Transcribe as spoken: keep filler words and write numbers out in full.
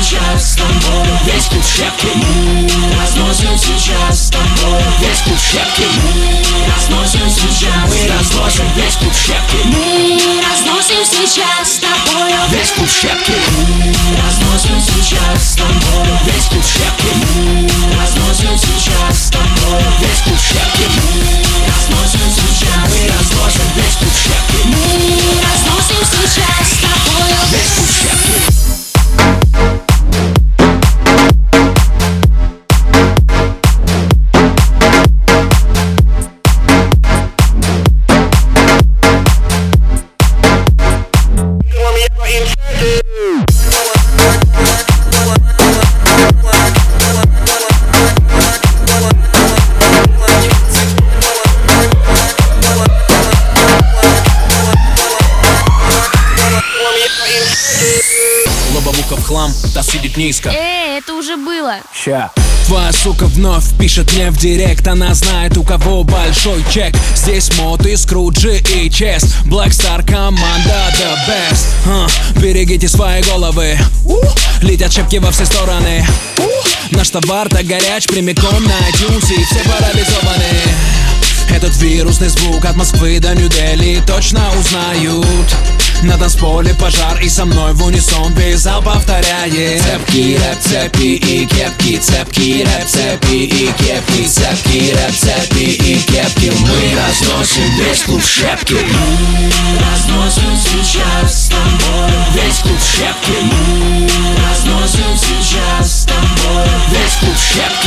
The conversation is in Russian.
сейчас с тобой. Весь клуб в шапке. Мы разносим сейчас с тобой. Весь клуб в шапке. Мы разносим сейчас. Мы разносим весь клуб в шапке. Мы разносим сейчас с тобой. Весь клуб в шапке. Мы разносим сейчас с тобой. Весь клуб в шапке. Мы разносим сейчас с тобой. Весь клуб в шапке. Мы разносим сейчас. Мы разносим весь клуб в шапке. Мы разносим сейчас с тобой. Весь клуб в шапке. Лобовуха в хлам, та сидит низко. Эй, это уже было. Ща. Твоя сука вновь пишет мне в директ. Она знает, у кого большой чек. Здесь Моты, Скруджи и Чест. Black Star команда the best. uh, Берегите свои головы. uh, Летят шапки во все стороны. uh, Наш товар так горяч, прямиком на iTunes, и все парализованы. Этот вирусный звук от Москвы до Нью-Дели точно узнают. На танцполе пожар, и со мной в унисон весь зал повторяет. Цепки, рэп, цепи и кепки. Цепки, рэп, цепи и кепки. Цепки, рэп, цепи и кепки. Мы разносим весь клуб в шапке. Мы разносим сейчас с тобой. Весь клуб в шапке. Мы разносим сейчас с тобой. Весь клуб в шапке.